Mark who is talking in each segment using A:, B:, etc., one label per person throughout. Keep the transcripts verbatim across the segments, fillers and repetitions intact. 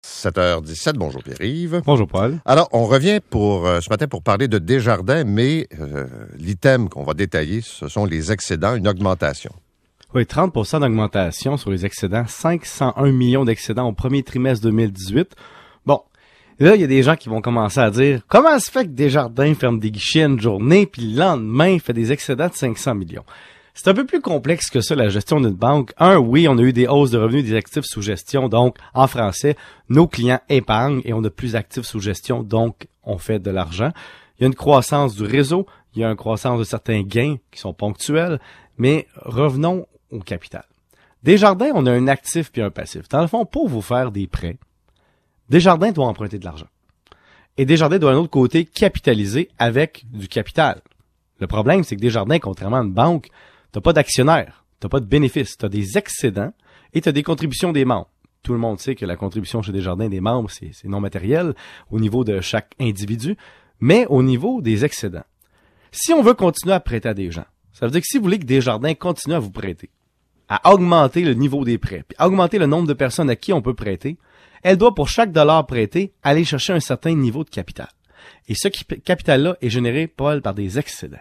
A: sept heures dix-sept, bonjour Pierre-Yves.
B: Bonjour Paul.
A: Alors, on revient pour euh, ce matin pour parler de Desjardins, mais euh, l'item qu'on va détailler, ce sont les excédents, une augmentation.
B: Oui, trente pour cent d'augmentation sur les excédents, cinq cent un millions d'excédents au premier trimestre deux mille dix-huit. Bon, là, il y a des gens qui vont commencer à dire « Comment se fait que Desjardins ferme des guichets une journée, puis le lendemain, fait des excédents de cinq cents millions? » C'est un peu plus complexe que ça, la gestion d'une banque. Un, oui, on a eu des hausses de revenus des actifs sous gestion, donc, en français, nos clients épargnent et on a plus d'actifs sous gestion, donc, on fait de l'argent. Il y a une croissance du réseau, il y a une croissance de certains gains qui sont ponctuels, mais revenons au capital. Desjardins, on a un actif puis un passif. Dans le fond, pour vous faire des prêts, Desjardins doit emprunter de l'argent. Et Desjardins doit, d'un autre côté, capitaliser avec du capital. Le problème, c'est que Desjardins, contrairement à une banque, t'as pas d'actionnaires, t'as pas de bénéfices, t'as des excédents et t'as des contributions des membres. Tout le monde sait que la contribution chez Desjardins des membres, c'est, c'est non matériel au niveau de chaque individu, mais au niveau des excédents. Si on veut continuer à prêter à des gens, ça veut dire que si vous voulez que Desjardins continue à vous prêter, à augmenter le niveau des prêts, puis à augmenter le nombre de personnes à qui on peut prêter, elle doit pour chaque dollar prêté aller chercher un certain niveau de capital. Et ce capital-là est généré, Paul, par des excédents.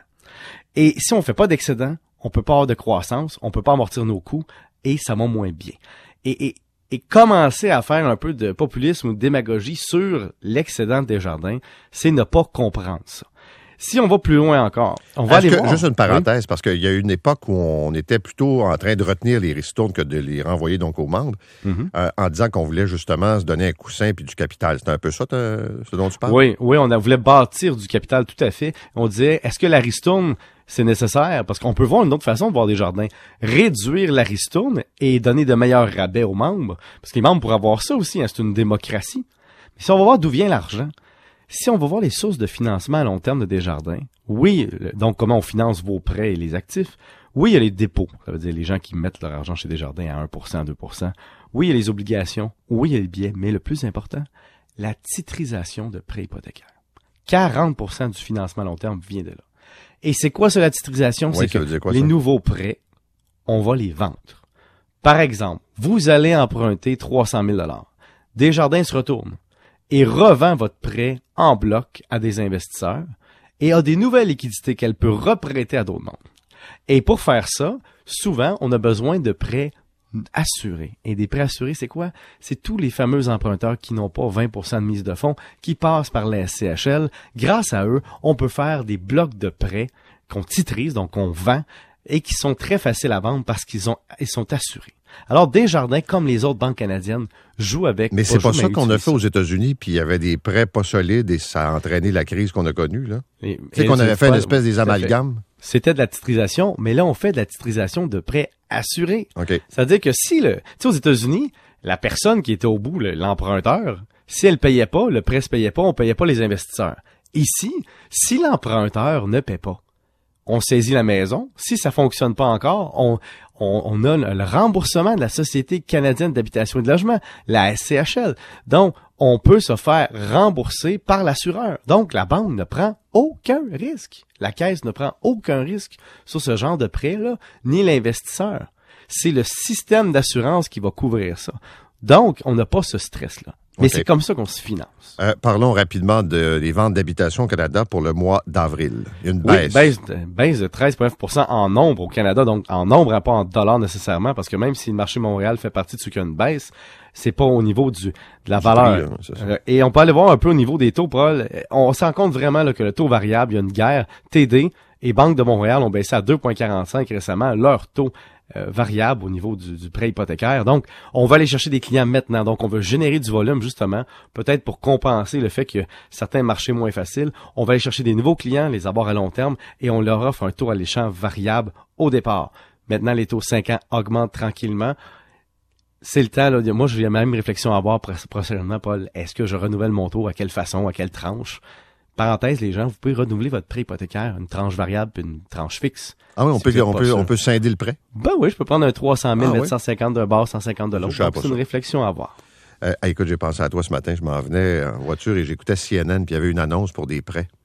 B: Et si on fait pas d'excédents, on peut pas avoir de croissance, on peut pas amortir nos coûts et ça va moins bien. Et, et, et commencer à faire un peu de populisme ou de démagogie sur l'excédent de Desjardins, c'est ne pas comprendre ça. Si on va plus loin encore, on va
A: Est-ce
B: aller
A: que,
B: voir.
A: Juste une parenthèse,
B: Oui?
A: parce qu'il y a eu une époque où on était plutôt en train de retenir les ristournes que de les renvoyer donc aux membres, mm-hmm. euh, en disant qu'on voulait justement se donner un coussin puis du capital. C'est un peu ça ce dont tu parles?
B: Oui, oui, on a, voulait bâtir du capital, tout à fait. On disait, est-ce que la ristourne, c'est nécessaire? Parce qu'on peut voir une autre façon de voir Desjardins. Réduire la ristourne et donner de meilleurs rabais aux membres. Parce que les membres pourraient avoir ça aussi, hein, c'est une démocratie. Mais si on va voir d'où vient l'argent, si on va voir les sources de financement à long terme de Desjardins, oui, donc comment on finance vos prêts et les actifs, oui, il y a les dépôts, ça veut dire les gens qui mettent leur argent chez Desjardins à un pour cent, deux pour cent, oui, il y a les obligations, oui, il y a les billets, mais le plus important, la titrisation de prêts hypothécaires. quarante pour cent du financement à long terme vient de là. Et c'est quoi ça, la titrisation?
A: Oui,
B: c'est
A: ça
B: que
A: quoi,
B: les
A: ça?
B: nouveaux prêts, on va les vendre. Par exemple, vous allez emprunter trois cent mille dollars. Desjardins se retourne et revend votre prêt en bloc à des investisseurs et a des nouvelles liquidités qu'elle peut reprêter à d'autres mondes. Et pour faire ça, souvent, on a besoin de prêts assurés. Et des prêts assurés, c'est quoi? C'est tous les fameux emprunteurs qui n'ont pas vingt pour cent de mise de fonds, qui passent par la S C H L. Grâce à eux, on peut faire des blocs de prêts qu'on titrise, donc qu'on vend, et qui sont très faciles à vendre parce qu'ils ont, ils sont assurés. Alors, Desjardins, comme les autres banques canadiennes, jouent avec...
A: Mais c'est pas ça qu'on a fait
B: ça.
A: aux États-Unis, puis il y avait des prêts pas solides et ça a entraîné la crise qu'on a connue, là. Tu sais qu'on avait fait une espèce des amalgames.
B: C'était de la titrisation, mais là, on fait de la titrisation de prêts assurés.
A: OK.
B: C'est-à-dire que si, le, tu sais, aux États-Unis, la personne qui était au bout, le, l'emprunteur, si elle payait pas, le prêt se payait pas, on payait pas les investisseurs. Ici, si l'emprunteur ne paie pas, on saisit la maison. Si ça fonctionne pas encore, on, on, on a le remboursement de la Société canadienne d'habitation et de logement, la S C H L. Donc, on peut se faire rembourser par l'assureur. Donc, la banque ne prend aucun risque. La caisse ne prend aucun risque sur ce genre de prêt-là, ni l'investisseur. C'est le système d'assurance qui va couvrir ça. Donc, on n'a pas ce stress-là. Mais okay. C'est comme ça qu'on se finance.
A: Euh, parlons rapidement de, des ventes d'habitation au Canada pour le mois d'avril. Il y a une
B: oui,
A: baisse.
B: baisse de, baisse de treize virgule neuf pour cent en nombre au Canada, donc en nombre et pas en dollars nécessairement, parce que même si le marché Montréal fait partie de ceux qui ont une baisse, c'est pas au niveau du de la du valeur. Prix, c'est ça. Euh, et on peut aller voir un peu au niveau des taux, Paul. On se rend compte vraiment là, que le taux variable, il y a une guerre. T D et Banque de Montréal ont baissé à deux virgule quarante-cinq récemment leur taux Euh, variable au niveau du, du prêt hypothécaire. Donc, on va aller chercher des clients maintenant. Donc, on veut générer du volume, justement, peut-être pour compenser le fait que certains marchés moins faciles. On va aller chercher des nouveaux clients, les avoir à long terme, et on leur offre un taux alléchant variable au départ. Maintenant, les taux cinq ans augmentent tranquillement. C'est le temps, là. Moi, j'ai la même réflexion à avoir prochainement, Paul. Est-ce que je renouvelle mon taux? À quelle façon? À quelle tranche? Parenthèse, les gens, vous pouvez renouveler votre prêt hypothécaire, une tranche variable puis une tranche fixe.
A: Ah oui, on, si peut, on, peut, on peut scinder le prêt?
B: Ben oui, je peux prendre un trois cent mille,
A: ah
B: mettre
A: oui?
B: cent cinquante d'un bord, cent cinquante de l'autre. C'est une réflexion à avoir.
A: Euh, écoute, j'ai pensé à toi ce matin, je m'en venais en voiture et j'écoutais C N N puis il y avait une annonce pour des prêts.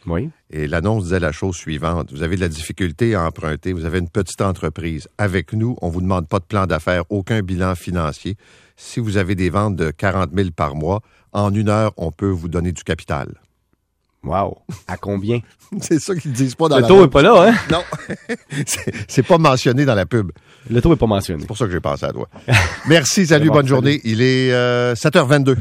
B: Oui.
A: Et l'annonce disait la chose suivante. Vous avez de la difficulté à emprunter, vous avez une petite entreprise. Avec nous, on vous demande pas de plan d'affaires, aucun bilan financier. Si vous avez des ventes de quarante mille par mois, en une heure, on peut vous donner du capital.
B: Wow. À combien?
A: C'est ça qu'ils ne disent pas dans
B: le
A: la
B: taux n'est pas là, hein?
A: Non. c'est, c'est pas mentionné dans la pub.
B: Le taux n'est pas mentionné.
A: C'est pour ça que j'ai pensé à toi. Merci, salut,
B: bon,
A: bonne
B: salut.
A: journée. Il est euh, sept heures vingt-deux.